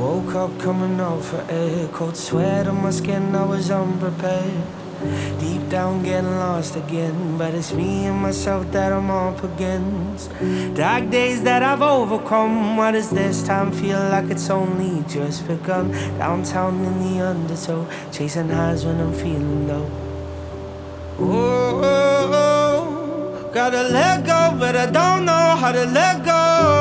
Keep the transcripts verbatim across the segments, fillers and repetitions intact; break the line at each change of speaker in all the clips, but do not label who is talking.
Woke up coming out for air, cold sweat on my skin, I was unprepared. Deep down getting lost again, but it's me and myself that I'm up against. Dark days that I've overcome, why does this time feel like it's only just begun? Downtown in the undertow, chasing highs when I'm feeling low. Oh, oh, oh, gotta let go, but I don't know how to let go.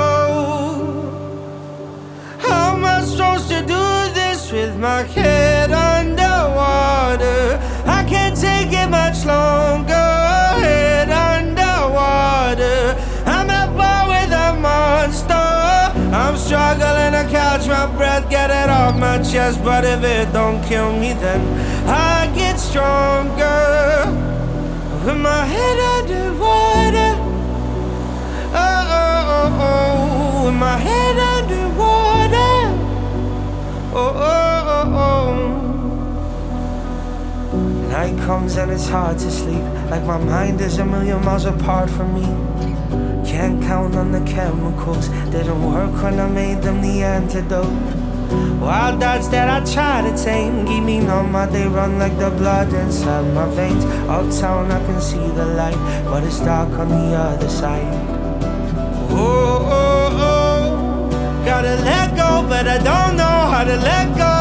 How am I supposed to do this with my head underwater? I can't take it much longer. Head underwater, I'm at war with a monster. I'm struggling to catch my breath, get it off my chest. But if it don't kill me, then I get stronger. With my head underwater, oh, oh, oh, oh. With my head underwater, oh, oh, oh, oh. Night comes and it's hard to sleep, like my mind is a million miles apart from me. Can't count on the chemicals, didn't work when I made them the antidote. Wild thoughts that I try to tame, keep me numb, how they run like the blood inside my veins. Uptown I can see the light, but it's dark on the other side. Oh, oh, oh, gotta let go, but I don't know how to let go.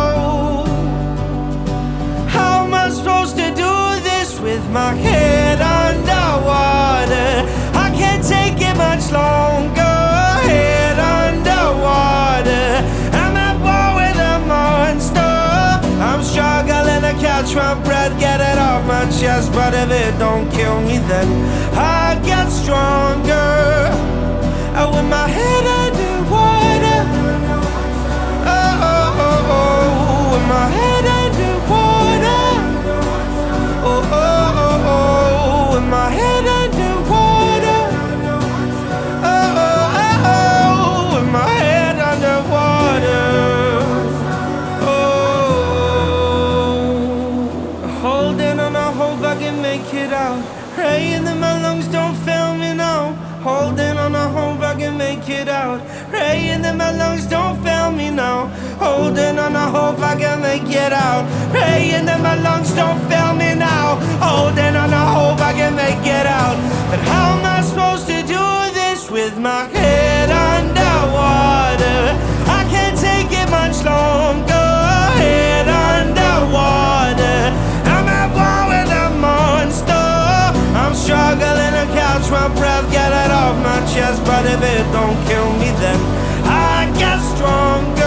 How am I supposed to do this with my head underwater? I can't take it much longer. Head underwater, I'm at war with a monster. I'm struggling to catch my breath, get it off my chest. But if it don't kill me, then I get stronger. And with my head underwater, oh, oh, oh, oh. With my head underwater, oh, oh, oh, oh. With my head underwater, oh, oh, oh, oh. With my head underwater, oh. Holding on, I hope I can make it out. Praying that my lungs don't fail me now. Holding on, I hope I can make it out. Praying that my lungs don't fail me now. Holding on, I hope I can make it out. Praying that my lungs don't fail me now. Holding on, I hope I can make it out. But how am I supposed to do this with my head underwater? I can't take it much longer. Head underwater, I'm at war with a monster. I'm struggling to catch my breath, get it off my chest. But if it don't kill me, then I get stronger.